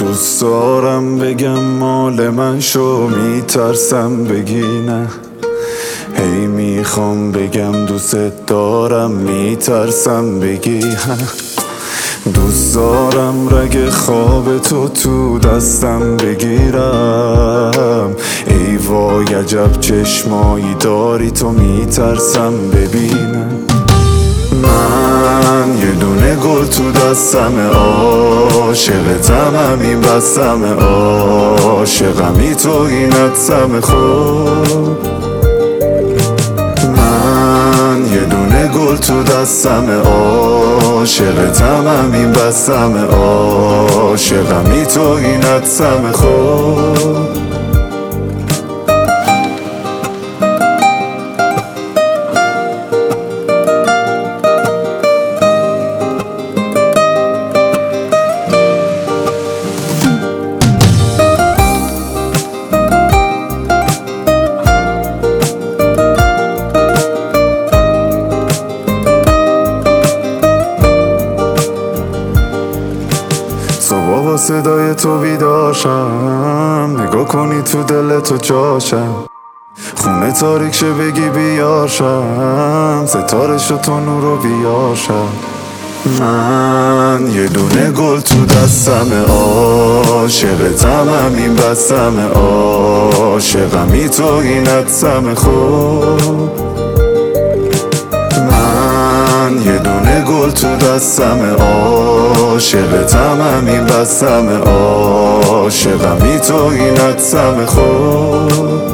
دوست دارم بگم مال من شو، میترسم بگی نه. هی میخوام بگم دوست دارم، میترسم بگی نه. دوست دارم رگ خواب تو دستم بگیرم. ای وای عجب چشمایی داری تو، میترسم ببینم. من یه دونه گل تو دستم، عاشقتم همین بستم، عاشقمی تو اینت سم خود. من یه دونه گل تو دستم، عاشقتم همین بستم، عاشقمی تو اینت سم خود. صبح با صدای تو بیداشم، نگاه کنی تو دل تو جاشم. خونه تاریک شه بگی بیاشم، ستاره شو تو نورو بیاشم. من یه دونه گل تو دستم، عاشقتم همین بستم، عاشقمی تو اینت سم خود. من یه دونه گل تو دستم، عاشقتم همین بستم، عاشقمی تو اینت سم خود.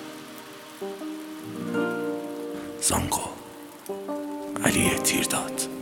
زانگو علی تیرداد.